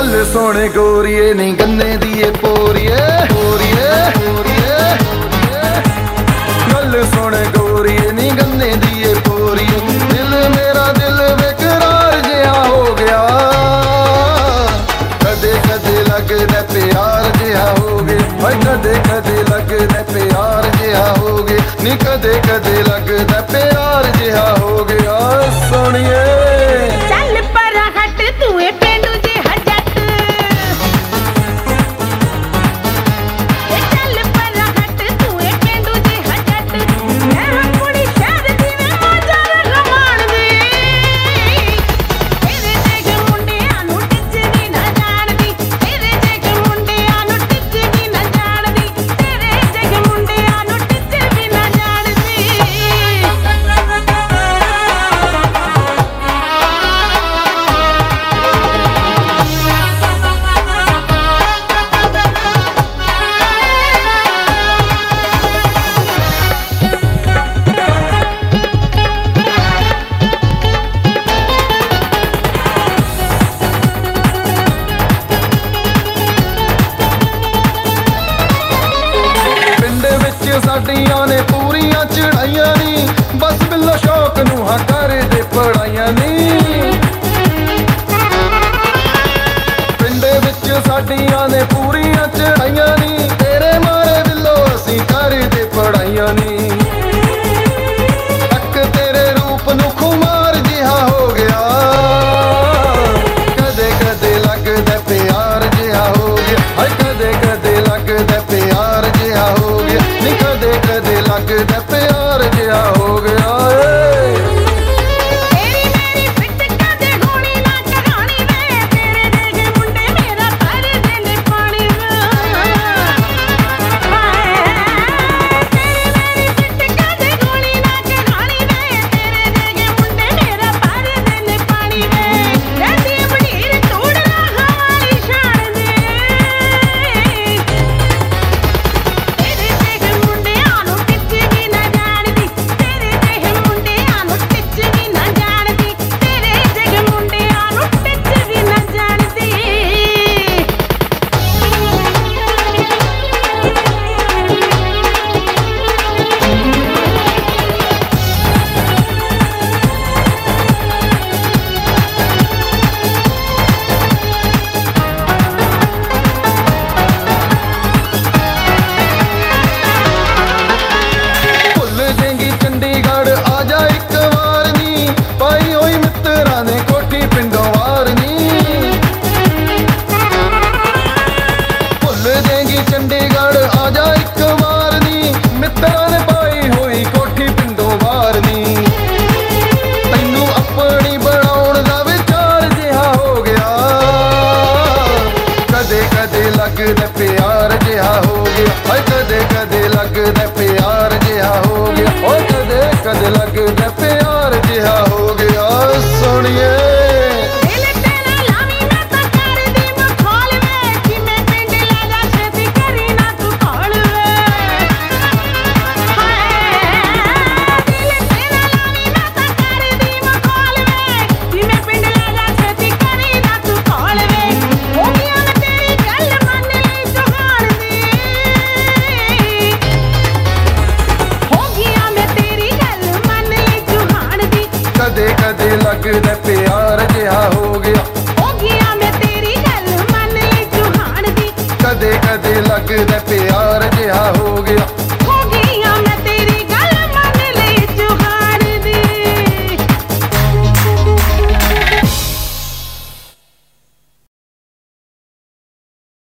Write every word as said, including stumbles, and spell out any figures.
गल सोने गोरीए नहीं गन्ने दिए पोरिए पोरिए पोरिए गल सोने गोरीए नहीं गन्ने दिए पोरिए दिल मेरा दिल बेकरार जिहा हो गया कदे कदे लगदा प्यार जिहा हो गया कदे कदे लगदा प्यार जिहा हो गया नी कदे कदे लगदा प्यार जिहा हो गया सोनिए चल पर हट तू पेंडू जिहा जट चल पर हट तू पेंडू जिहा जट मैं कुड़ी शहर दी मैं मजा रवान दी तेरे जग मुंडियां नु टिच भी ना जानदी तेरे जग मुंडियां नु टिच भी ना जानदी तेरे जग मुंडियां नु टिच भी ना जानदी साडियां ने पूरियां चढ़ाइयां नी बस बिल्लो शौक नू हां कर दे पढ़ाइयां नी पिंडे विच साडियां ने पूरियां चढ़ाइयां नी तेरे मारे बिल्लो असीं कर दे पढ़ाइयां नी तक तेरे रूप नू खुमार जिहा हो गया कदे कदे लगदा प्यार जिहा हो गया हाय कदे कदे लगदा प्यार जिहा हो गया नी कदे कदे लगदा प्यार जिहा हो गया तेरी मेरी फिट कदे होनी ना कहानी वे तेरे जगे मुंडे मेरा भर देने पानी वे तेरी मेरी फिट कदे होनी ना कहानी वे तेरे जगे मुंडे मेरा भर देने पानी वे जदी बड़ीर तोड़ना हमारी शान दे तेरे जगे मुंडियां नु टिच भी ना जानदी तेरे जगे मुंडियां नु टिच भी ना जानदी तेरे जगे मुंडियां नु टिच भी ना जानदी भुल जाएंगी चंडीगढ़ आजा एक वार नी पाई होई मित्तरां ने कोठी पिंडों वार नी भुल जाएंगी चंडीगढ़ आजा एक वार नी मित्तरां ने पाई होई कोठी पिंडों वार नी तैनू अपनी बनाउण दा विचार जिहा हो गया कदे कदे लगदा प्यार जिहा हो गया हाय कदे कदे लगदा प्यार जिहा हो गया ओ कदे कदे लगदा प्यार जिहा हो गया सोनिए दिल तेरा लावी मैं तां कर दी मखौल वे जिਵੇਂ ਪਿੰਡ ਲੈ ਜਾ ਛੇਤੀ ਕਰੀ ਨਾ ਤੂੰ ਕੋਲ ਵੇ ਹਾਏ ਦਿਲ ਤੇਰਾ ਲਾਵੀ ਮੈਂ ਤਾਂ ਕਰ ਦੀ ਮਖੌਲ ਵੇ ਜਿਵੇਂ ਪਿੰਡ ਲੈ ਜਾ ਛੇਤੀ ਕਰੀ ਨਾ ਤੂੰ ਕੋਲ ਵੇ ਹੋ ਗਿਆ ਮੈਂ ਤੇਰੀ ਗੱਲ ਮੰਨ ਲਈ ਜਹਾਨ ਦੀ ਹੋ ਗਿਆ ਮੈਂ ਤੇਰੀ ਗੱਲ ਮੰਨ ਲਈ ਜਹਾਨ ਦੀ कदे कदे लगदा प्यार जिहा हो